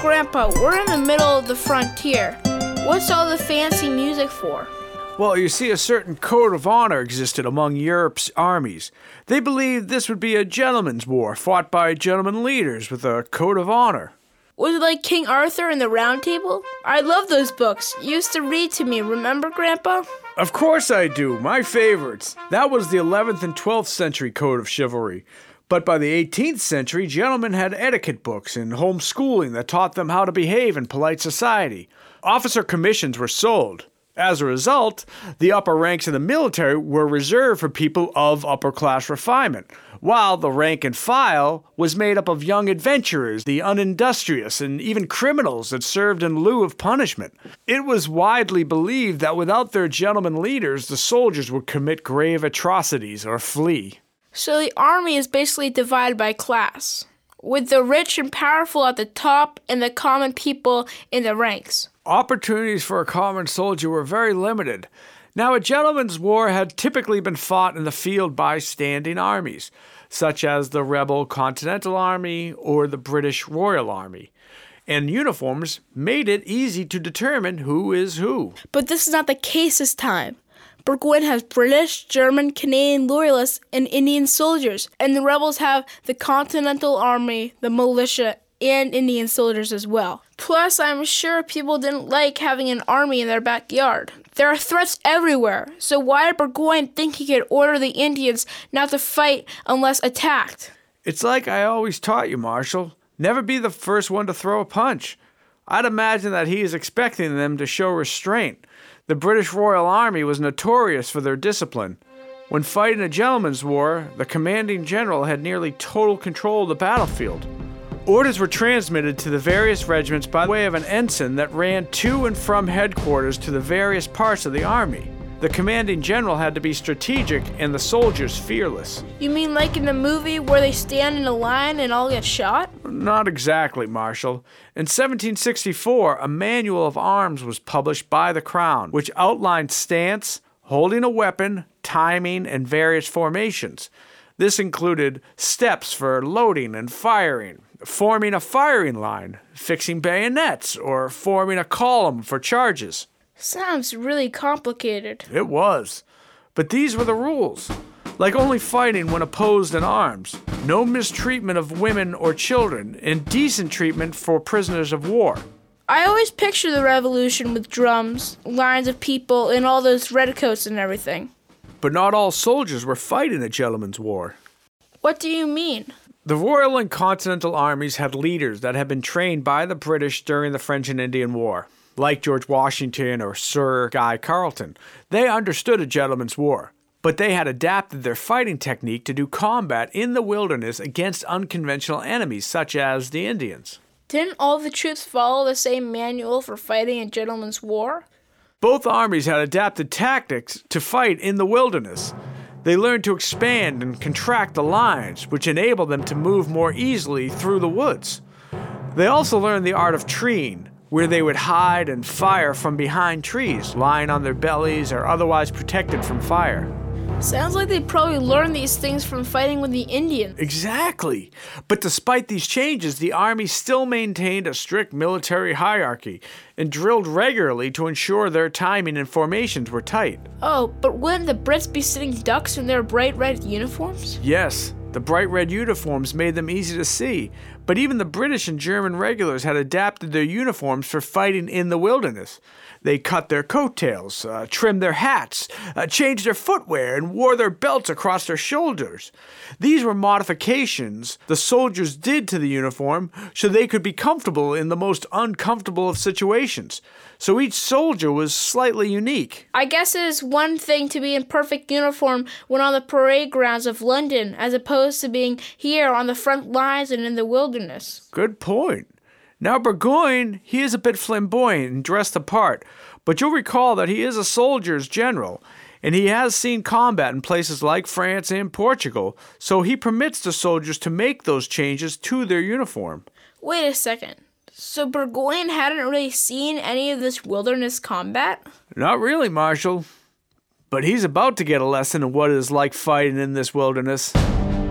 Grandpa, we're in the middle of the frontier. What's all the fancy music for? Well, you see, a certain code of honor existed among Europe's armies. They believed this would be a gentleman's war fought by gentlemen leaders with a code of honor. Was it like King Arthur and the Round Table? I love those books. You used to read to me, remember, Grandpa? Of course I do, my favorites. That was the 11th and 12th century code of chivalry. But by the 18th century, gentlemen had etiquette books and homeschooling that taught them how to behave in polite society. Officer commissions were sold. As a result, the upper ranks in the military were reserved for people of upper-class refinement, while the rank and file was made up of young adventurers, the unindustrious, and even criminals that served in lieu of punishment. It was widely believed that without their gentlemen leaders, the soldiers would commit grave atrocities or flee. So the army is basically divided by class, with the rich and powerful at the top and the common people in the ranks. Opportunities for a common soldier were very limited. Now, a gentleman's war had typically been fought in the field by standing armies, such as the rebel Continental Army or the British Royal Army. And uniforms made it easy to determine who is who. But this is not the case this time. Burgoyne has British, German, Canadian loyalists, and Indian soldiers, and the rebels have the Continental Army, the militia, and Indian soldiers as well. Plus, I'm sure people didn't like having an army in their backyard. There are threats everywhere, so why did Burgoyne think he could order the Indians not to fight unless attacked? It's like I always taught you, Marshal. Never be the first one to throw a punch. I'd imagine that he is expecting them to show restraint. The British Royal Army was notorious for their discipline. When fighting a gentleman's war, the commanding general had nearly total control of the battlefield. Orders were transmitted to the various regiments by way of an ensign that ran to and from headquarters to the various parts of the army. The commanding general had to be strategic and the soldiers fearless. You mean like in the movie where they stand in a line and all get shot? Not exactly, Marshal. In 1764, a manual of arms was published by the Crown, which outlined stance, holding a weapon, timing, and various formations. This included steps for loading and firing, forming a firing line, fixing bayonets, or forming a column for charges. Sounds really complicated. It was. But these were the rules. Like only fighting when opposed in arms, no mistreatment of women or children, and decent treatment for prisoners of war. I always picture the revolution with drums, lines of people, and all those redcoats and everything. But not all soldiers were fighting a gentleman's war. What do you mean? The Royal and Continental armies had leaders that had been trained by the British during the French and Indian War, like George Washington or Sir Guy Carleton. They understood a gentleman's war, but they had adapted their fighting technique to do combat in the wilderness against unconventional enemies such as the Indians. Didn't all the troops follow the same manual for fighting a gentleman's war? Both armies had adapted tactics to fight in the wilderness. They learned to expand and contract the lines, which enabled them to move more easily through the woods. They also learned the art of treeing, where they would hide and fire from behind trees, lying on their bellies or otherwise protected from fire. Sounds like they probably learned these things from fighting with the Indians. Exactly. But despite these changes, the army still maintained a strict military hierarchy and drilled regularly to ensure their timing and formations were tight. Oh, but wouldn't the Brits be sitting ducks in their bright red uniforms? Yes, the bright red uniforms made them easy to see, but even the British and German regulars had adapted their uniforms for fighting in the wilderness. They cut their coattails, trimmed their hats, changed their footwear, and wore their belts across their shoulders. These were modifications the soldiers did to the uniform so they could be comfortable in the most uncomfortable of situations. So each soldier was slightly unique. I guess it is one thing to be in perfect uniform when on the parade grounds of London, as opposed to being here on the front lines and in the wilderness. Good point. Now Burgoyne, he is a bit flamboyant and dressed apart, but you'll recall that he is a soldier's general, and he has seen combat in places like France and Portugal, so he permits the soldiers to make those changes to their uniform. Wait a second. So Burgoyne hadn't really seen any of this wilderness combat? Not really, Marshal. But he's about to get a lesson in what it is like fighting in this wilderness.